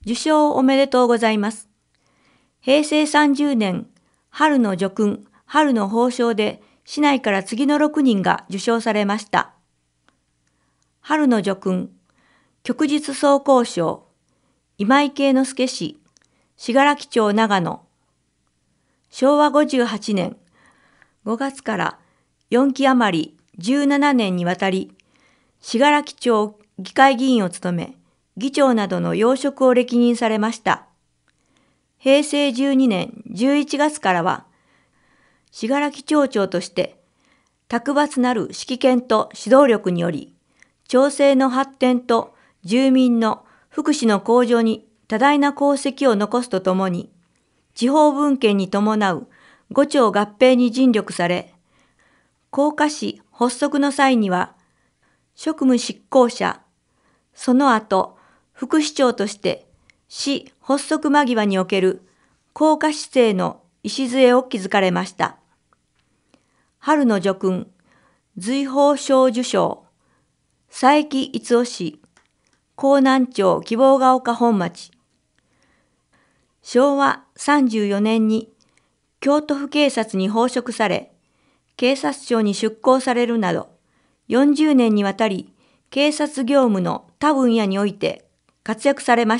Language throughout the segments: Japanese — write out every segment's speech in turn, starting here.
受賞おめでとうございます。平成30年、春の叙勲、春の褒章で市内から次の6人が受賞されました。春の叙勲、旭日総工賞、今井圭之助氏、信楽町長野。昭和58年5月から4期余り17年にわたり、信楽町議会議員を務め、議長などの要職を歴任されました。平成12年11月からは、信楽町長として、卓抜なる指揮権と指導力により、町政の発展と住民の福祉の向上に多大な功績を残すとともに、地方分権に伴う五町合併に尽力され、甲賀市発足の際には、職務執行者、その後、副市長として市発足間際における甲賀市政の礎を築かれました。春の叙勲、随宝章受賞、佐伯逸夫氏、江南町希望ヶ丘本町。昭和34年に京都府警察に奉職され、警察庁に出向されるなど、40年にわたり警察業務の他分野において活躍されました。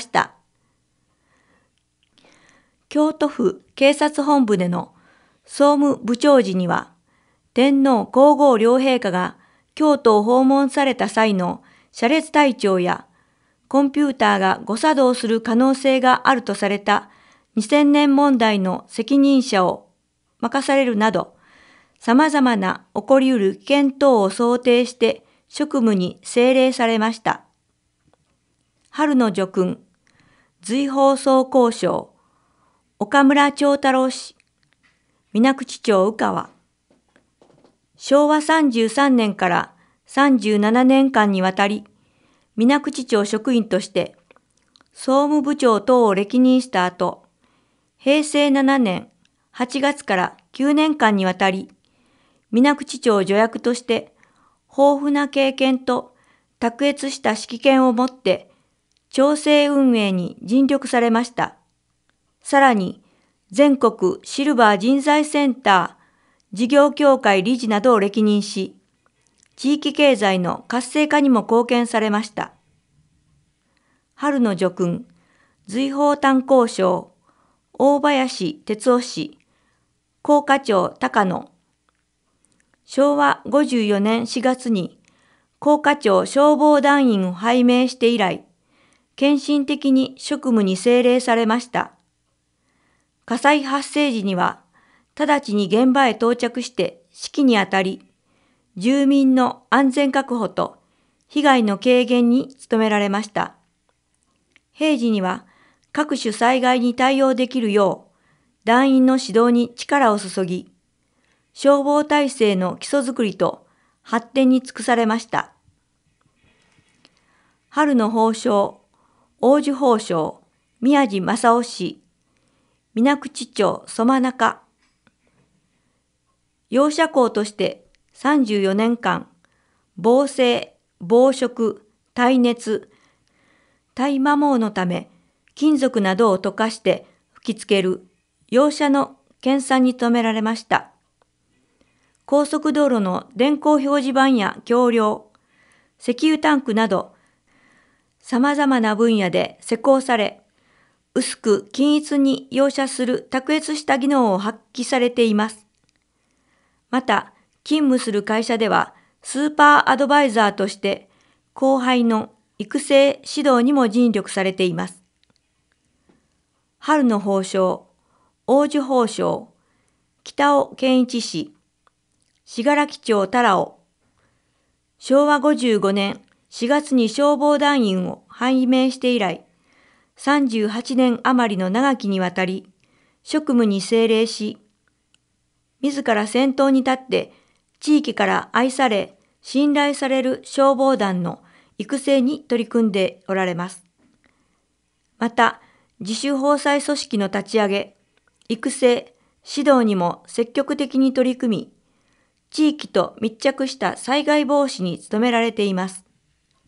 京都府警察本部での総務部長時には、天皇皇后両陛下が京都を訪問された際の車列台帳やコンピューターが誤作動する可能性があるとされた2000年問題の責任者を任されるなど、様々な起こりうる危険等を想定して職務に精励されました。春の叙勲、随宝総工賞、岡村長太郎氏、水口町宇川。昭和33年から37年間にわたり、水口町職員として総務部長等を歴任した後、平成7年8月から9年間にわたり、水口町助役として豊富な経験と卓越した指揮権を持って町政運営に尽力されました。さらに全国シルバー人材センター事業協会理事などを歴任し、地域経済の活性化にも貢献されました。春の叙勲、随宝炭鉱賞、大林哲夫氏、甲賀町高野。昭和54年4月に甲賀町消防団員を拝命して以来、献身的に職務に精励されました。火災発生時には、直ちに現場へ到着して指揮にあたり、住民の安全確保と被害の軽減に努められました。平時には各種災害に対応できるよう、団員の指導に力を注ぎ、消防体制の基礎づくりと発展に尽くされました。春の褒章、王寿褒章、宮地正夫氏、水口町曽中。幼社校として34年間、防災、防食、耐熱、耐摩耗のため、金属などを溶かして吹き付ける幼社の研鑽に努められました。高速道路の電光表示板や橋梁、石油タンクなど、様々な分野で施工され、薄く均一に容赦する卓越した技能を発揮されています。また、勤務する会社では、スーパーアドバイザーとして、後輩の育成指導にも尽力されています。春の褒章、王寿褒章、北尾健一氏、信楽町多良尾。昭和55年4月に消防団員を拝命して以来、38年余りの長きにわたり、職務に精励し、自ら先頭に立って地域から愛され、信頼される消防団の育成に取り組んでおられます。また、自主防災組織の立ち上げ、育成、指導にも積極的に取り組み、地域と密着した災害防止に努められています。